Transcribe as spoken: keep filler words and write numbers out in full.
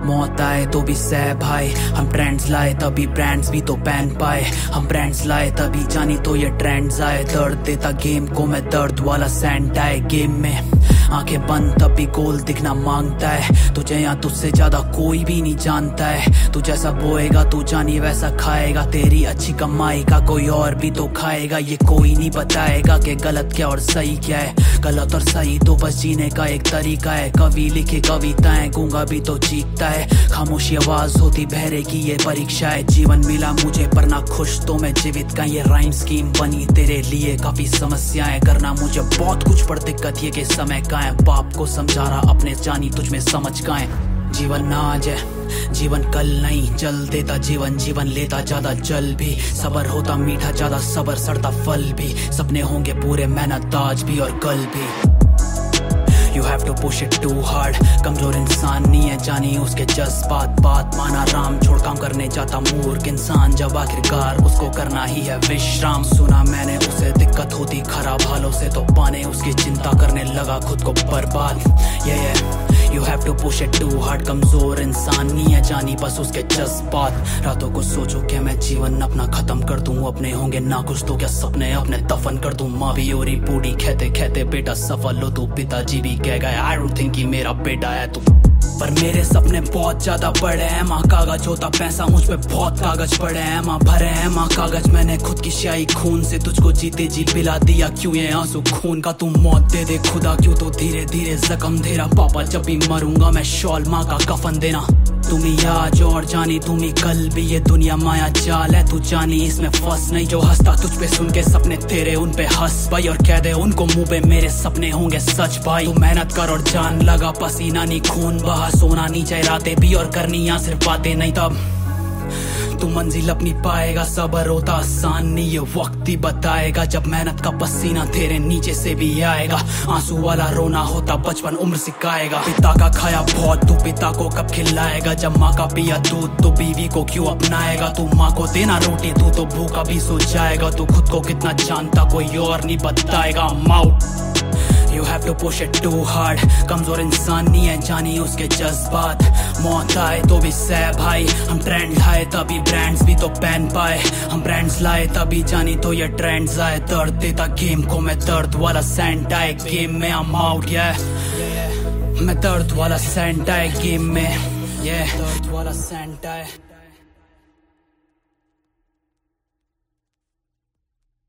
मौत आए तो भी सह भाई, हम ट्रेंड्स लाए तभी ब्रांड्स भी तो पहन पाए। हम ब्रांड्स लाए तभी जानी तो ये ट्रेंड्स आए। दर्द देता गेम को मैं दर्द वाला सैंटा है। गेम में आंखें बंद तभी गोल दिखना मांगता है। तुझे यहाँ तुझसे ज्यादा कोई भी नहीं जानता है। तू जैसा बोएगा तू जानी वैसा खाएगा। तेरी अच्छी कमाई का कोई और भी तो खाएगा। ये कोई नहीं बताएगा कि गलत क्या और सही क्या है। गलत और सही तो बस जीने का एक तरीका है। कवि लिखे कविताएं, गूंगा भी तो चीखता है। खामोशी आवाज होती बहरे की ये परीक्षा है। जीवन मिला मुझे पर ना खुश तो मैं जीवित का। ये राइम स्कीम बनी तेरे लिए काफी समस्याएं करना मुझे बहुत कुछ, पर दिक्कत ये के समय का है। बाप को समझा रहा अपने जानी तुझ में समझ का है। जीवन ना आज है, जीवन कल नहीं। जल देता जीवन, जीवन लेता ज्यादा जल भी। सबर होता मीठा ज्यादा, सबर सड़ता फल भी। सपने होंगे पूरे, मेहनत आज भी और कल भी। You have to push it too hard। कमजोर इंसान नहीं है जानी उसके जज्बात। बात माना राम, छोड़ काम करने जाता मूर्ख इंसान। जब आखिरकार उसको करना ही है विश्राम। सुना मैंने उसे दिक्कत होती खराब हालों से, तो पाने उसकी चिंता करने लगा खुद को बर्बाद। ये yeah, yeah। You have to push it too hard। कमजोर इंसान नहीं है जानी बस उसके जज्बात। रातों को सोचो कि मैं जीवन अपना खत्म कर दूं। अपने होंगे ना कुछ तो क्या सपने अपने दफन कर दूं। माँ भी और बूढ़ी कहते कहते बेटा सफल हो तू। पिताजी भी कह गए आई डोंट थिंक कि मेरा बेटा है तू। पर मेरे सपने बहुत ज्यादा बड़े हैं। माँ कागज होता पैसा, मुझ पे बहुत कागज पड़े हैं। माँ भरे हैं माँ कागज, मैंने खुद की स्याही खून से तुझको जीते जी पिला दिया। क्यों ये आंसू खून का तू मौत दे दे खुदा, क्यों तो धीरे धीरे जख्म दे रहा। पापा जब भी मरूंगा मैं शॉल माँ का कफन देना। तुम्ही आज और जानी तुम्ही कल भी। ये दुनिया माया जाल है तू जानी इसमें फंस नहीं। जो हंसता तुझ पे सुन के सपने तेरे उन पे हंस भाई। और कह दे उनको मुंह पे मेरे सपने होंगे सच भाई। तू मेहनत कर और जान लगा, पसीना नहीं खून बहा। सोना नहीं चाहे रातें भी और करनी यहाँ सिर्फ बातें नहीं। तब तू मंजिल अपनी पाएगा। सबर होता आसान नहीं, ये वक्त ही बताएगा। जब मेहनत का पसीना तेरे नीचे से भी आएगा। आंसू वाला रोना होता बचपन उम्र सिखाएगा। पिता का खाया बहुत तू पिता को कब खिलाएगा। जब माँ का पिया दूध तो बीवी को क्यों अपनाएगा। तू माँ को देना रोटी तू तो भूखा भी सो जाएगा। तू खुद को कितना जानता कोई और नहीं बताएगा। माउट You have to push it too hard। कमजोर इंसान नहीं है जानी उसके जज्बात। मौत आए तो भी सह भाई, हम ट्रेंड लाए तभी ब्रांड्स भी तो पहन पाए। हम ब्रांड्स लाए तभी जानी तो ये ट्रेंड्स आए। दर्द देता गेम को मैं दर्द वाला सैंटा है। गेम में I'm out yeah। मैं दर्द वाला सैंटा है गेम में, yeah। दर्द वाला सैंटा है।